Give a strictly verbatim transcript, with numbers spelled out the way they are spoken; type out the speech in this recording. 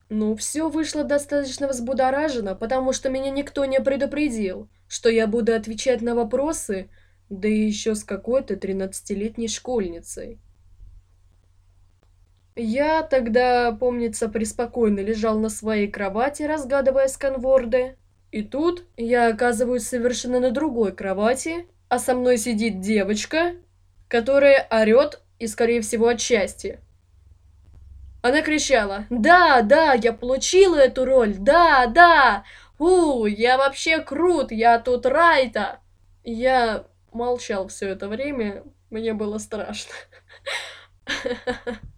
Ну, все вышло достаточно взбудоражено, потому что меня никто не предупредил, что я буду отвечать на вопросы, да еще с какой-то тринадцатилетней школьницей. Я тогда, помнится, преспокойно лежал на своей кровати, разгадывая сканворды. И тут я оказываюсь совершенно на другой кровати, а со мной сидит девочка, которая орет и, скорее всего, от счастья. Она кричала: «Да, да, я получила эту роль, да, да! У, я вообще крут, я тут Райта!» Я молчал все это время, мне было страшно.